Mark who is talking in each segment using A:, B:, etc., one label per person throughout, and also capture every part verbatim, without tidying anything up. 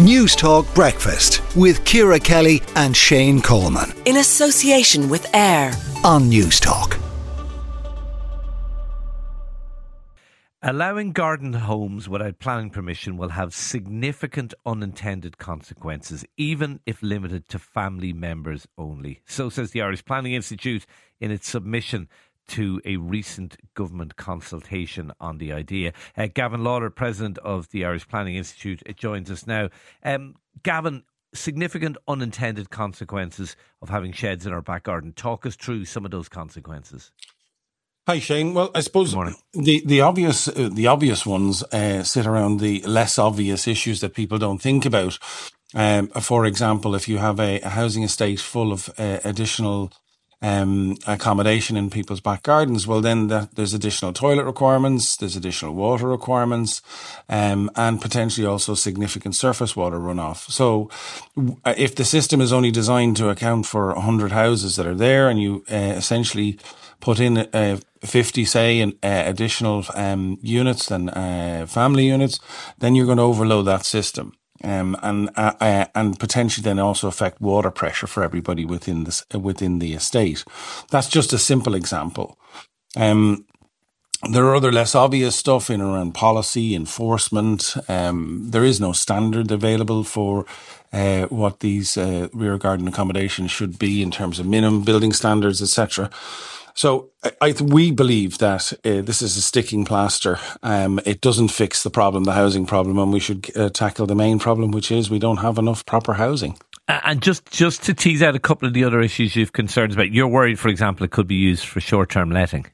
A: News Talk Breakfast with Ciara Kelly and Shane Coleman.
B: In association with AIR
A: on News Talk.
C: Allowing garden homes without planning permission will have significant unintended consequences, even if limited to family members only. So says the Irish Planning Institute in its submission to a recent government consultation on the idea. Uh, Gavin Lawler, President of the Irish Planning Institute, joins us now. Um, Gavin, significant unintended consequences of having sheds in our back garden. Talk us through some of those consequences.
D: Hi Shane. Well, I suppose the the obvious uh, the obvious ones uh, sit around the less obvious issues that people don't think about. Um, for example, if you have a, a housing estate full of uh, additional um, accommodation in people's back gardens, well, then that, there's additional toilet requirements, there's additional water requirements, um, and potentially also significant surface water runoff. So, if the system is only designed to account for one hundred houses that are there, and you uh, essentially put in uh, fifty, say, and uh, additional um, units and uh, family units, then you're going to overload that system, um, and uh, uh, and potentially then also affect water pressure for everybody within this within the estate. That's just a simple example. Um, there are other less obvious stuff in around policy enforcement. Um, there is no standard available for uh, what these uh, rear garden accommodations should be in terms of minimum building standards, et cetera. So I, I, we believe that uh, this is a sticking plaster. Um, it doesn't fix the problem, the housing problem, and we should uh, tackle the main problem, which is we don't have enough proper housing.
C: Uh, and just, just to tease out a couple of the other issues you've concerns about, you're worried, for example, it could be used for short-term letting.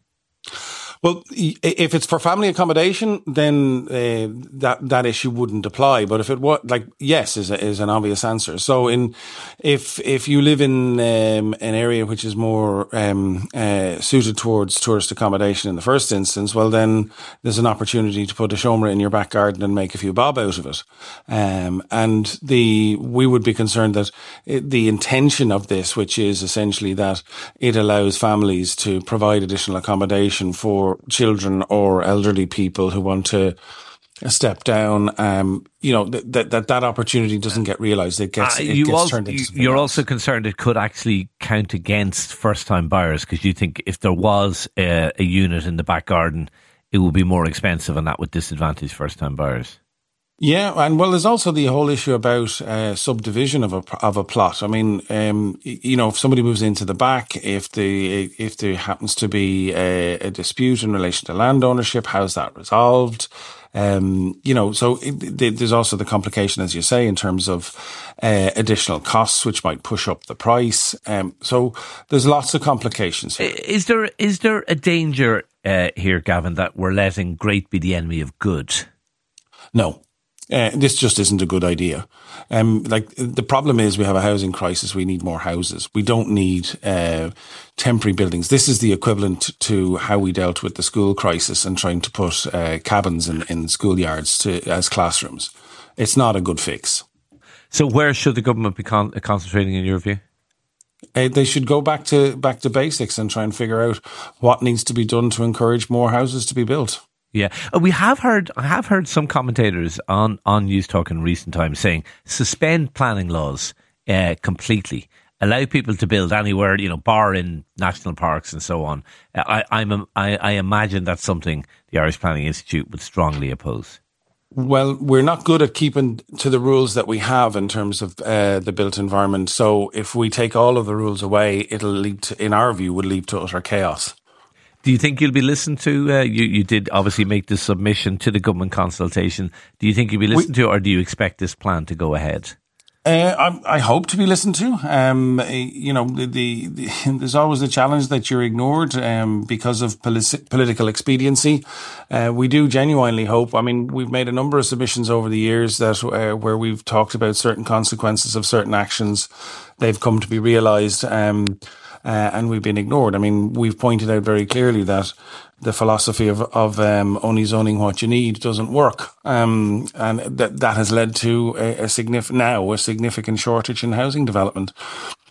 D: Well, if it's for family accommodation, then uh, that that issue wouldn't apply. But if it was, like, yes, is a, is an obvious answer. So, in if if you live in um, an area which is more um, uh, suited towards tourist accommodation in the first instance, well, then there's an opportunity to put a showroom in your back garden and make a few bob out of it. Um, and the we would be concerned that it, the intention of this, which is essentially that it allows families to provide additional accommodation for children or elderly people who want to step down, um, you know, that that that, that opportunity doesn't get realised. It gets, uh, it gets
C: also,
D: turned into something
C: You're
D: else.
C: also concerned it could actually count against first-time buyers, because you think if there was a, a unit in the back garden, it would be more expensive, and that would disadvantage first-time buyers.
D: Yeah, and well, there's also the whole issue about uh, subdivision of a of a plot. I mean, um, you know, if somebody moves into the back, if the if there happens to be a, a dispute in relation to land ownership, how's that resolved? Um, you know, so it, there's also the complication, as you say, in terms of uh, additional costs, which might push up the price. Um, so there's lots of complications here.
C: Is there is there a danger uh, here, Gavin, that we're letting great be the enemy of good?
D: No. Uh, this just isn't a good idea. Um, like the problem is we have a housing crisis. We need more houses. We don't need uh, temporary buildings. This is the equivalent to how we dealt with the school crisis and trying to put uh, cabins in, in schoolyards to, as classrooms. It's not a good fix.
C: So where should the government be con- concentrating in your view?
D: Uh, they should go back to back to basics and try and figure out what needs to be done to encourage more houses to be built.
C: Yeah, we have heard. I have heard some commentators on on News Talk in recent times saying suspend planning laws uh, completely, allow people to build anywhere, you know, bar in national parks and so on. I, I'm I, I imagine that's something the Irish Planning Institute would strongly oppose.
D: Well, we're not good at keeping to the rules that we have in terms of uh, the built environment. So if we take all of the rules away, it'll lead to, in our view, would lead to utter chaos.
C: Do you think you'll be listened to? Uh, you, you did obviously make the submission to the government consultation. Do you think you'll be listened we, to, or do you expect this plan to go ahead?
D: Uh, I, I hope to be listened to. Um, you know, the, the, the there's always the challenge that you're ignored um, because of politi- political expediency. Uh, we do genuinely hope. I mean, we've made a number of submissions over the years that uh, where we've talked about certain consequences of certain actions. They've come to be realised. Um, Uh, and we've been ignored. I mean, we've pointed out very clearly that the philosophy of, of um, only zoning what you need doesn't work. Um, and that that has led to a, a significant, now a significant shortage in housing development.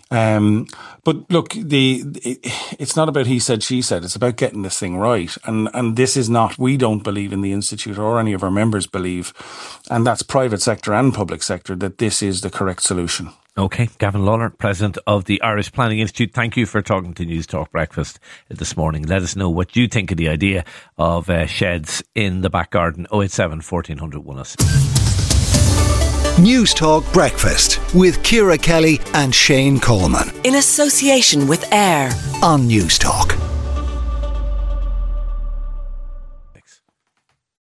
D: Um, but look, the it, it's not about he said, she said. It's about getting this thing right. And and this is not, we don't believe in the Institute, or any of our members believe, and that's private sector and public sector, that this is the correct solution.
C: OK, Gavin Lawler, President of the Irish Planning Institute, thank you for talking to News Talk Breakfast this morning. Let us know what you think of the idea of uh, sheds in the back garden. oh eight seven, fourteen hundred, one oh six.
A: News Talk Breakfast with Ciara Kelly and Shane Coleman.
B: In association with AIR
A: On News Talk.